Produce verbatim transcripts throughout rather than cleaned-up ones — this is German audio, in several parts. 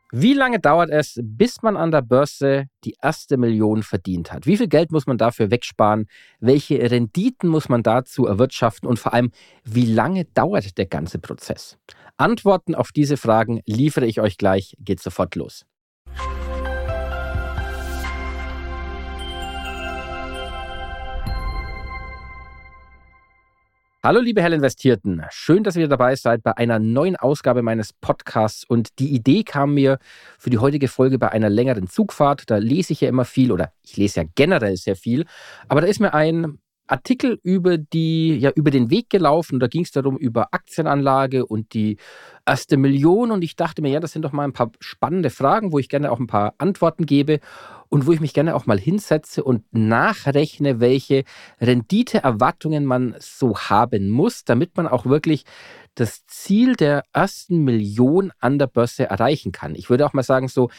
Wie lange dauert es, bis man an der Börse die erste Million verdient hat? Wie viel Geld muss man dafür wegsparen? Welche Renditen muss man dazu erwirtschaften? Und vor allem, wie lange dauert der ganze Prozess? Antworten auf diese Fragen liefere ich euch gleich. Geht sofort los. Hallo liebe Hellinvestierten, schön, dass ihr wieder dabei seid bei einer neuen Ausgabe meines Podcasts und die Idee kam mir für die heutige Folge bei einer längeren Zugfahrt. Da lese ich ja immer viel oder ich lese ja generell sehr viel, aber da ist mir ein Artikel über die, ja, über den Weg gelaufen und da ging es darum über Aktienanlage und die erste Million und ich dachte mir, ja, das sind doch mal ein paar spannende Fragen, wo ich gerne auch ein paar Antworten gebe und wo ich mich gerne auch mal hinsetze und nachrechne, welche Renditeerwartungen man so haben muss, damit man auch wirklich das Ziel der ersten Million an der Börse erreichen kann. Ich würde auch mal sagen, so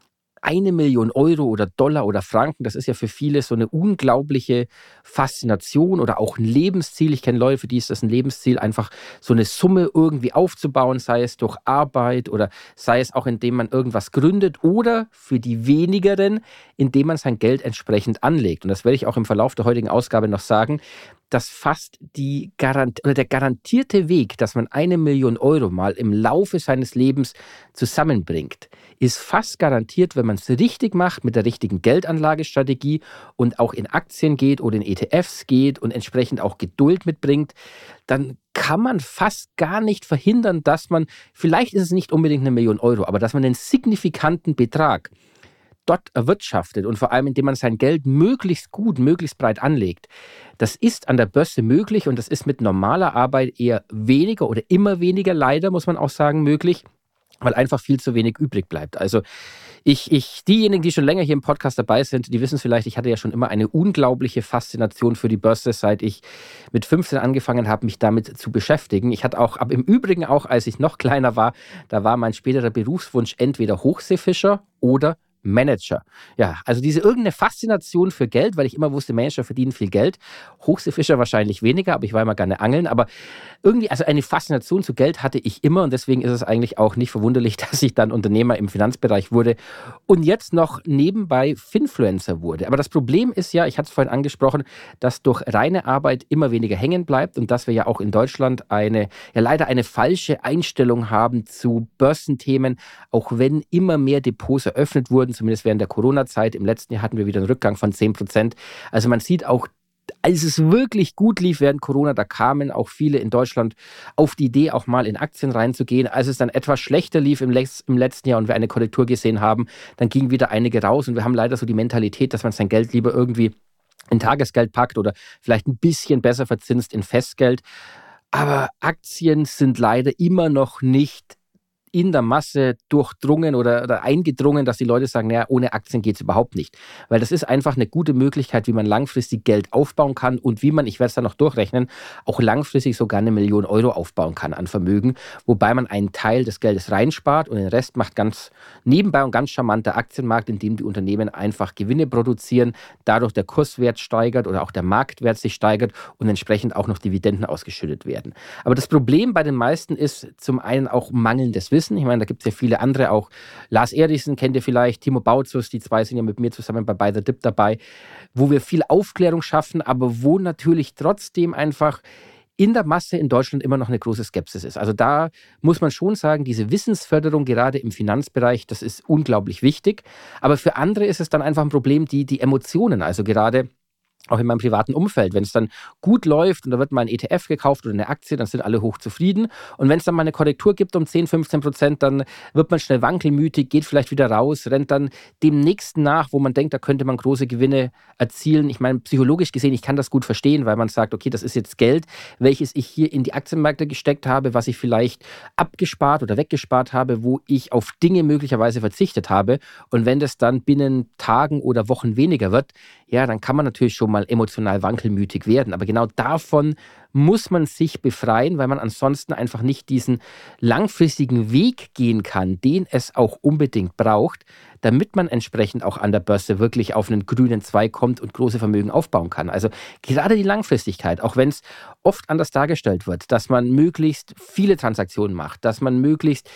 eine Million Euro oder Dollar oder Franken, das ist ja für viele so eine unglaubliche Faszination oder auch ein Lebensziel. Ich kenne Leute, für die ist das ein Lebensziel, einfach so eine Summe irgendwie aufzubauen, sei es durch Arbeit oder sei es auch, indem man irgendwas gründet oder für die wenigeren, indem man sein Geld entsprechend anlegt. Und das werde ich auch im Verlauf der heutigen Ausgabe noch sagen, dass fast die Garant- oder der garantierte Weg, dass man eine Million Euro mal im Laufe seines Lebens zusammenbringt, ist fast garantiert, wenn man es richtig macht, mit der richtigen Geldanlagestrategie und auch in Aktien geht oder in E T Fs geht und entsprechend auch Geduld mitbringt, dann kann man fast gar nicht verhindern, dass man, vielleicht ist es nicht unbedingt eine Million Euro, aber dass man einen signifikanten Betrag dort erwirtschaftet und vor allem, indem man sein Geld möglichst gut, möglichst breit anlegt. Das ist an der Börse möglich und das ist mit normaler Arbeit eher weniger oder immer weniger, leider muss man auch sagen, möglich, weil einfach viel zu wenig übrig bleibt. Also ich, ich, diejenigen, die schon länger hier im Podcast dabei sind, die wissen es vielleicht, ich hatte ja schon immer eine unglaubliche Faszination für die Börse, seit ich mit fünfzehn angefangen habe, mich damit zu beschäftigen. Ich hatte auch, aber im Übrigen auch, als ich noch kleiner war, da war mein späterer Berufswunsch entweder Hochseefischer oder Manager. Ja, also diese irgendeine Faszination für Geld, weil ich immer wusste, Manager verdienen viel Geld. Hochseefischer wahrscheinlich weniger, aber ich war immer gerne angeln. Aber irgendwie, also eine Faszination zu Geld hatte ich immer und deswegen ist es eigentlich auch nicht verwunderlich, dass ich dann Unternehmer im Finanzbereich wurde und jetzt noch nebenbei Finfluencer wurde. Aber das Problem ist ja, ich hatte es vorhin angesprochen, dass durch reine Arbeit immer weniger hängen bleibt und dass wir ja auch in Deutschland eine, ja leider eine falsche Einstellung haben zu Börsenthemen, auch wenn immer mehr Depots eröffnet wurden, zumindest während der Corona-Zeit. Im letzten Jahr hatten wir wieder einen Rückgang von zehn Prozent. Also man sieht auch, als es wirklich gut lief während Corona, da kamen auch viele in Deutschland auf die Idee, auch mal in Aktien reinzugehen. Als es dann etwas schlechter lief im, Letz-, im letzten Jahr und wir eine Korrektur gesehen haben, dann gingen wieder einige raus und wir haben leider so die Mentalität, dass man sein Geld lieber irgendwie in Tagesgeld packt oder vielleicht ein bisschen besser verzinst in Festgeld. Aber Aktien sind leider immer noch nicht in der Masse durchdrungen oder, oder eingedrungen, dass die Leute sagen, naja, ohne Aktien geht es überhaupt nicht. Weil das ist einfach eine gute Möglichkeit, wie man langfristig Geld aufbauen kann und wie man, ich werde es dann noch durchrechnen, auch langfristig sogar eine Million Euro aufbauen kann an Vermögen, wobei man einen Teil des Geldes reinspart und den Rest macht ganz nebenbei und ganz charmant der Aktienmarkt, in dem die Unternehmen einfach Gewinne produzieren, dadurch der Kurswert steigert oder auch der Marktwert sich steigert und entsprechend auch noch Dividenden ausgeschüttet werden. Aber das Problem bei den meisten ist zum einen auch mangelndes Wissen. Ich meine, da gibt es ja viele andere, auch Lars Erichsen kennt ihr vielleicht, Timo Bautzus, die zwei sind ja mit mir zusammen bei Buy the Dip dabei, wo wir viel Aufklärung schaffen, aber wo natürlich trotzdem einfach in der Masse in Deutschland immer noch eine große Skepsis ist. Also da muss man schon sagen, diese Wissensförderung gerade im Finanzbereich, das ist unglaublich wichtig. Aber für andere ist es dann einfach ein Problem, die, die Emotionen, also gerade auch in meinem privaten Umfeld, wenn es dann gut läuft und da wird mal ein E T F gekauft oder eine Aktie, dann sind alle hochzufrieden. Und wenn es dann mal eine Korrektur gibt um zehn, fünfzehn Prozent, dann wird man schnell wankelmütig, geht vielleicht wieder raus, rennt dann dem nächsten nach, wo man denkt, da könnte man große Gewinne erzielen. Ich meine, psychologisch gesehen, ich kann das gut verstehen, weil man sagt, okay, das ist jetzt Geld, welches ich hier in die Aktienmärkte gesteckt habe, was ich vielleicht abgespart oder weggespart habe, wo ich auf Dinge möglicherweise verzichtet habe. Und wenn das dann binnen Tagen oder Wochen weniger wird, ja, dann kann man natürlich schon mal emotional wankelmütig werden. Aber genau davon muss man sich befreien, weil man ansonsten einfach nicht diesen langfristigen Weg gehen kann, den es auch unbedingt braucht, damit man entsprechend auch an der Börse wirklich auf einen grünen Zweig kommt und große Vermögen aufbauen kann. Also gerade die Langfristigkeit, auch wenn es oft anders dargestellt wird, dass man möglichst viele Transaktionen macht, dass man möglichst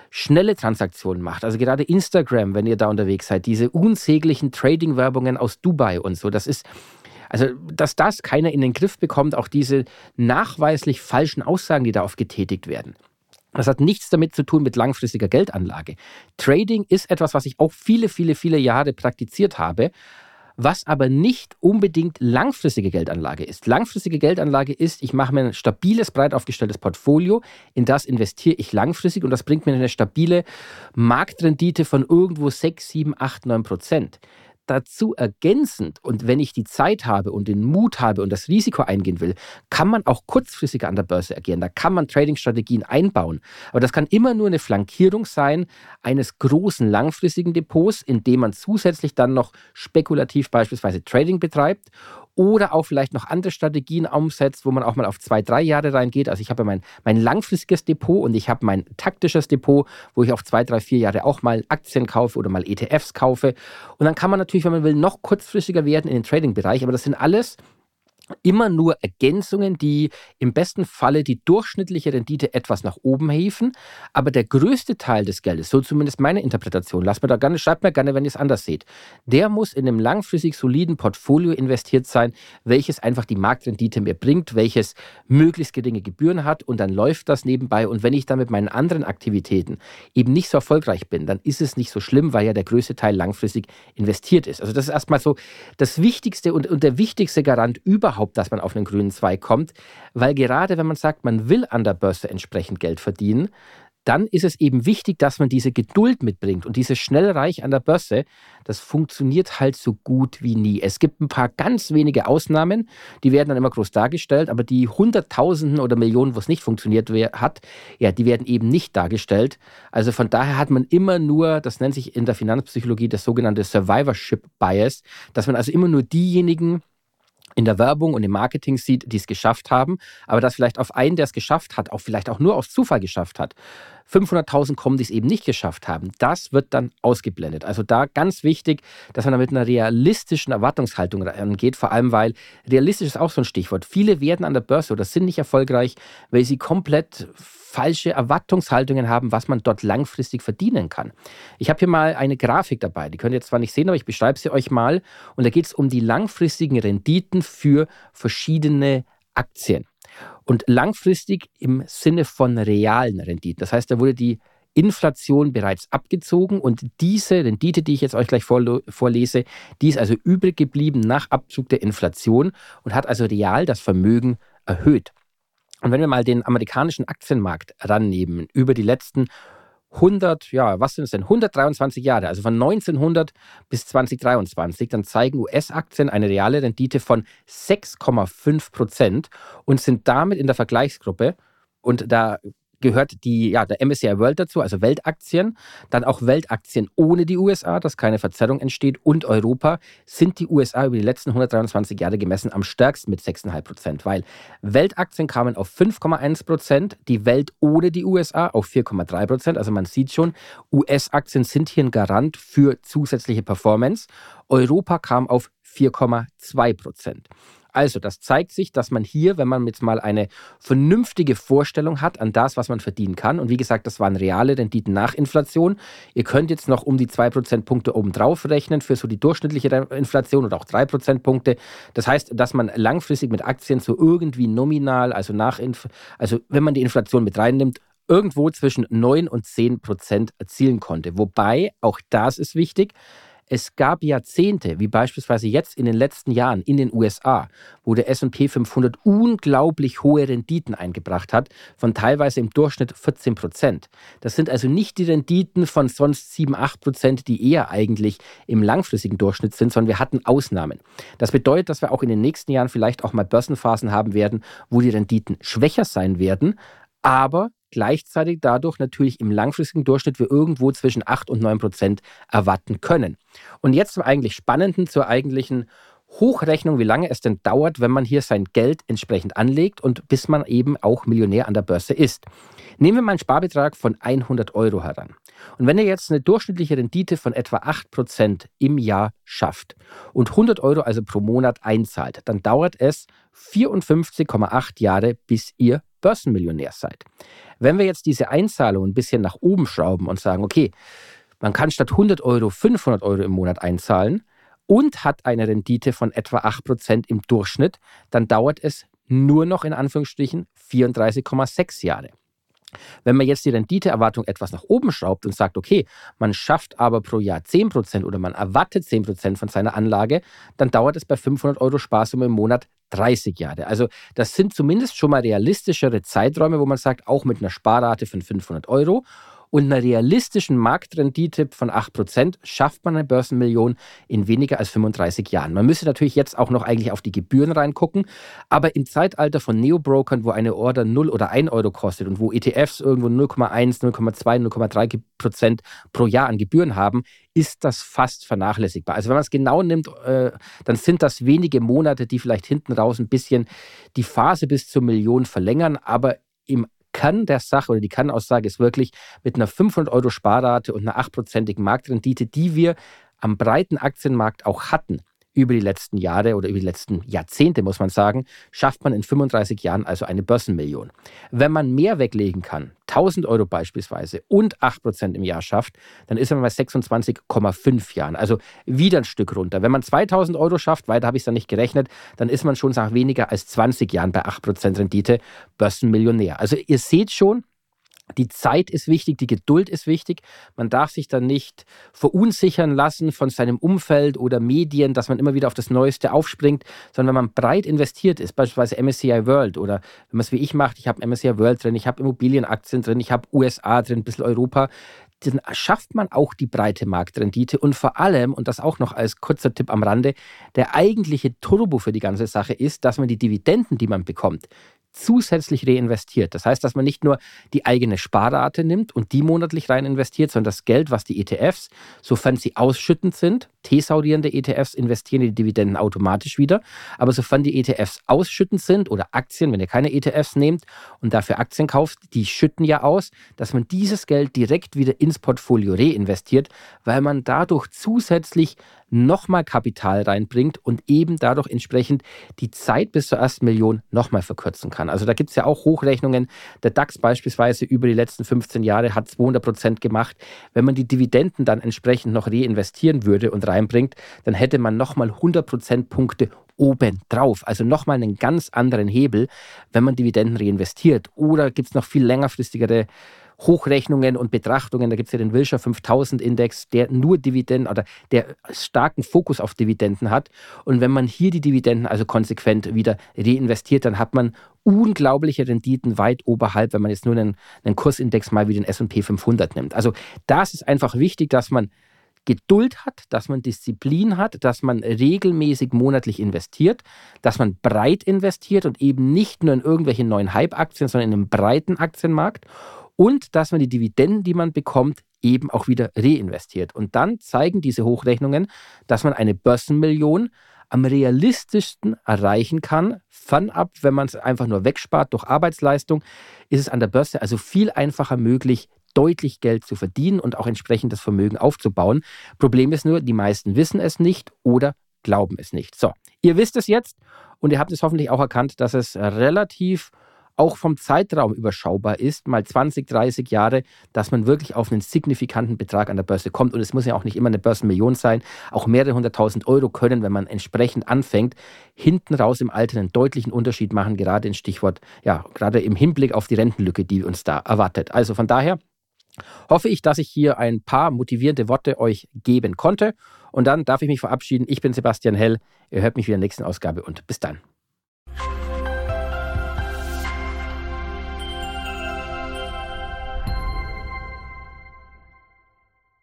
schnelle Transaktionen macht, also gerade Instagram, wenn ihr da unterwegs seid, diese unsäglichen Trading-Werbungen aus Dubai und so, das ist, also dass das keiner in den Griff bekommt, auch diese nachweislich falschen Aussagen, die da oft getätigt werden. Das hat nichts damit zu tun mit langfristiger Geldanlage. Trading ist etwas, was ich auch viele, viele, viele Jahre praktiziert habe, was aber nicht unbedingt langfristige Geldanlage ist. Langfristige Geldanlage ist, ich mache mir ein stabiles, breit aufgestelltes Portfolio, in das investiere ich langfristig und das bringt mir eine stabile Marktrendite von irgendwo sechs, sieben, acht, neun Prozent. Dazu ergänzend, und wenn ich die Zeit habe und den Mut habe und das Risiko eingehen will, kann man auch kurzfristiger an der Börse agieren. Da kann man Trading-Strategien einbauen. Aber das kann immer nur eine Flankierung sein eines großen langfristigen Depots, in dem man zusätzlich dann noch spekulativ beispielsweise Trading betreibt oder auch vielleicht noch andere Strategien umsetzt, wo man auch mal auf zwei, drei Jahre reingeht. Also ich habe mein, mein langfristiges Depot und ich habe mein taktisches Depot, wo ich auf zwei, drei, vier Jahre auch mal Aktien kaufe oder mal E T Fs kaufe. Und dann kann man natürlich, wenn man will, noch kurzfristiger werden in den Trading-Bereich. Aber das sind alles immer nur Ergänzungen, die im besten Falle die durchschnittliche Rendite etwas nach oben hieven. Aber der größte Teil des Geldes, so zumindest meine Interpretation, lasst mir da gerne, schreibt mir gerne, wenn ihr es anders seht, der muss in einem langfristig soliden Portfolio investiert sein, welches einfach die Marktrendite mir bringt, welches möglichst geringe Gebühren hat und dann läuft das nebenbei. Und wenn ich dann mit meinen anderen Aktivitäten eben nicht so erfolgreich bin, dann ist es nicht so schlimm, weil ja der größte Teil langfristig investiert ist. Also das ist erstmal so das Wichtigste und, und der wichtigste Garant überhaupt, dass man auf einen grünen Zweig kommt, weil gerade wenn man sagt, man will an der Börse entsprechend Geld verdienen, dann ist es eben wichtig, dass man diese Geduld mitbringt. Und dieses Schnellreich an der Börse, das funktioniert halt so gut wie nie. Es gibt ein paar ganz wenige Ausnahmen, die werden dann immer groß dargestellt, aber die Hunderttausenden oder Millionen, wo es nicht funktioniert hat, ja, die werden eben nicht dargestellt. Also von daher hat man immer nur, das nennt sich in der Finanzpsychologie das sogenannte Survivorship Bias, dass man also immer nur diejenigen in der Werbung und im Marketing sieht, die es geschafft haben, aber dass vielleicht auf einen, der es geschafft hat, auch vielleicht auch nur aus Zufall geschafft hat, fünfhunderttausend kommen, die es eben nicht geschafft haben. Das wird dann ausgeblendet. Also da ganz wichtig, dass man da mit einer realistischen Erwartungshaltung rangeht, vor allem weil realistisch ist auch so ein Stichwort. Viele werden an der Börse oder sind nicht erfolgreich, weil sie komplett falsche Erwartungshaltungen haben, was man dort langfristig verdienen kann. Ich habe hier mal eine Grafik dabei, die könnt ihr jetzt zwar nicht sehen, aber ich beschreibe sie euch mal. Und da geht es um die langfristigen Renditen für verschiedene Aktien. Und langfristig im Sinne von realen Renditen. Das heißt, da wurde die Inflation bereits abgezogen und diese Rendite, die ich jetzt euch gleich vorlese, die ist also übrig geblieben nach Abzug der Inflation und hat also real das Vermögen erhöht. Und wenn wir mal den amerikanischen Aktienmarkt rannehmen, über die letzten hundert, ja, was sind es denn, hundertdreiundzwanzig Jahre, also von neunzehnhundert bis zweitausenddreiundzwanzig, dann zeigen U S-Aktien eine reale Rendite von sechs Komma fünf Prozent und sind damit in der Vergleichsgruppe, und da gehört die, ja, der M S C I World dazu, also Weltaktien, dann auch Weltaktien ohne die U S A, dass keine Verzerrung entsteht, und Europa, sind die U S A über die letzten hundertdreiundzwanzig Jahre gemessen am stärksten mit sechs Komma fünf Prozent, weil Weltaktien kamen auf fünf Komma eins Prozent, die Welt ohne die U S A auf vier Komma drei Prozent, also man sieht schon, U S-Aktien sind hier ein Garant für zusätzliche Performance. Europa kam auf vier Komma zwei Prozent. Also das zeigt sich, dass man hier, wenn man jetzt mal eine vernünftige Vorstellung hat an das, was man verdienen kann, und wie gesagt, das waren reale Renditen nach Inflation, ihr könnt jetzt noch um die zwei Prozentpunkte obendrauf rechnen für so die durchschnittliche Inflation oder auch drei Prozentpunkte. Das heißt, dass man langfristig mit Aktien so irgendwie nominal, also, nach Inf- also wenn man die Inflation mit reinnimmt, irgendwo zwischen neun und zehn Prozent erzielen konnte. Wobei, auch das ist wichtig, es gab Jahrzehnte, wie beispielsweise jetzt in den letzten Jahren in den U S A, wo der S und P fünfhundert unglaublich hohe Renditen eingebracht hat, von teilweise im Durchschnitt vierzehn Prozent. Das sind also nicht die Renditen von sonst sieben, acht Prozent, die eher eigentlich im langfristigen Durchschnitt sind, sondern wir hatten Ausnahmen. Das bedeutet, dass wir auch in den nächsten Jahren vielleicht auch mal Börsenphasen haben werden, wo die Renditen schwächer sein werden, aber gleichzeitig dadurch natürlich im langfristigen Durchschnitt wir irgendwo zwischen acht und neun Prozent erwarten können. Und jetzt zum eigentlich Spannenden, zur eigentlichen Hochrechnung, wie lange es denn dauert, wenn man hier sein Geld entsprechend anlegt und bis man eben auch Millionär an der Börse ist. Nehmen wir mal einen Sparbetrag von hundert Euro heran. Und wenn ihr jetzt eine durchschnittliche Rendite von etwa acht Prozent im Jahr schafft und hundert Euro also pro Monat einzahlt, dann dauert es vierundfünfzig Komma acht Jahre, bis ihr Börsenmillionär seid. Wenn wir jetzt diese Einzahlung ein bisschen nach oben schrauben und sagen, okay, man kann statt hundert Euro fünfhundert Euro im Monat einzahlen und hat eine Rendite von etwa acht Prozent im Durchschnitt, dann dauert es nur noch in Anführungsstrichen vierunddreißig Komma sechs Jahre. Wenn man jetzt die Renditeerwartung etwas nach oben schraubt und sagt, okay, man schafft aber pro Jahr zehn Prozent oder man erwartet zehn Prozent von seiner Anlage, dann dauert es bei fünfhundert Euro Sparsumme im Monat dreißig Jahre. Also das sind zumindest schon mal realistischere Zeiträume, wo man sagt, auch mit einer Sparrate von fünfhundert Euro und einer realistischen Marktrendite von acht Prozent schafft man eine Börsenmillion in weniger als fünfunddreißig Jahren. Man müsste natürlich jetzt auch noch eigentlich auf die Gebühren reingucken, aber im Zeitalter von Neobrokern, wo eine Order null oder ein Euro kostet und wo E T Fs irgendwo null Komma eins, null Komma zwei, null Komma drei Prozent pro Jahr an Gebühren haben, ist das fast vernachlässigbar. Also wenn man es genau nimmt, äh, dann sind das wenige Monate, die vielleicht hinten raus ein bisschen die Phase bis zur Million verlängern, aber im Kern der Sache oder die Kernaussage ist wirklich mit einer fünfhundert Euro Sparrate und einer acht prozentigen Marktrendite, die wir am breiten Aktienmarkt auch hatten über die letzten Jahre oder über die letzten Jahrzehnte, muss man sagen, schafft man in fünfunddreißig Jahren also eine Börsenmillion. Wenn man mehr weglegen kann, tausend Euro beispielsweise und acht Prozent im Jahr schafft, dann ist man bei sechsundzwanzig Komma fünf Jahren, also wieder ein Stück runter. Wenn man zweitausend Euro schafft, weiter habe ich es dann nicht gerechnet, dann ist man schon nach weniger als zwanzig Jahren bei acht Prozent Rendite Börsenmillionär. Also ihr seht schon, die Zeit ist wichtig, die Geduld ist wichtig. Man darf sich dann nicht verunsichern lassen von seinem Umfeld oder Medien, dass man immer wieder auf das Neueste aufspringt, sondern wenn man breit investiert ist, beispielsweise M S C I World oder wenn man es wie ich macht, ich habe M S C I World drin, ich habe Immobilienaktien drin, ich habe U S A drin, ein bisschen Europa, dann schafft man auch die breite Marktrendite und vor allem, und das auch noch als kurzer Tipp am Rande, der eigentliche Turbo für die ganze Sache ist, dass man die Dividenden, die man bekommt, zusätzlich reinvestiert. Das heißt, dass man nicht nur die eigene Sparrate nimmt und die monatlich rein investiert, sondern das Geld, was die E T Fs, sofern sie ausschüttend sind, thesaurierende E T Fs investieren die Dividenden automatisch wieder, aber sofern die E T Fs ausschüttend sind oder Aktien, wenn ihr keine E T Fs nehmt und dafür Aktien kauft, die schütten ja aus, dass man dieses Geld direkt wieder ins Portfolio reinvestiert, weil man dadurch zusätzlich nochmal Kapital reinbringt und eben dadurch entsprechend die Zeit bis zur ersten Million nochmal verkürzen kann. Also da gibt es ja auch Hochrechnungen. Der DAX beispielsweise über die letzten fünfzehn Jahre hat zweihundert Prozent gemacht. Wenn man die Dividenden dann entsprechend noch reinvestieren würde und reinbringt, dann hätte man nochmal hundert Prozentpunkte obendrauf. Also nochmal einen ganz anderen Hebel, wenn man Dividenden reinvestiert. Oder gibt es noch viel längerfristigere Hochrechnungen und Betrachtungen. Da gibt es ja den Wilshire fünftausend Index, der nur Dividenden oder der starken Fokus auf Dividenden hat. Und wenn man hier die Dividenden also konsequent wieder reinvestiert, dann hat man unglaubliche Renditen weit oberhalb, wenn man jetzt nur einen, einen Kursindex mal wie den S und P fünfhundert nimmt. Also das ist einfach wichtig, dass man Geduld hat, dass man Disziplin hat, dass man regelmäßig monatlich investiert, dass man breit investiert und eben nicht nur in irgendwelche neuen Hype-Aktien, sondern in einem breiten Aktienmarkt. Und dass man die Dividenden, die man bekommt, eben auch wieder reinvestiert. Und dann zeigen diese Hochrechnungen, dass man eine Börsenmillion am realistischsten erreichen kann. Fernab, wenn man es einfach nur wegspart durch Arbeitsleistung, ist es an der Börse also viel einfacher möglich, deutlich Geld zu verdienen und auch entsprechend das Vermögen aufzubauen. Problem ist nur, die meisten wissen es nicht oder glauben es nicht. So, ihr wisst es jetzt und ihr habt es hoffentlich auch erkannt, dass es relativ auch vom Zeitraum überschaubar ist, mal zwanzig, dreißig Jahre, dass man wirklich auf einen signifikanten Betrag an der Börse kommt. Und es muss ja auch nicht immer eine Börsenmillion sein. Auch mehrere hunderttausend Euro können, wenn man entsprechend anfängt, hinten raus im Alter einen deutlichen Unterschied machen, gerade in Stichwort, ja, gerade im Hinblick auf die Rentenlücke, die uns da erwartet. Also von daher hoffe ich, dass ich hier ein paar motivierende Worte euch geben konnte. Und dann darf ich mich verabschieden. Ich bin Sebastian Hell. Ihr hört mich wieder in der nächsten Ausgabe und bis dann.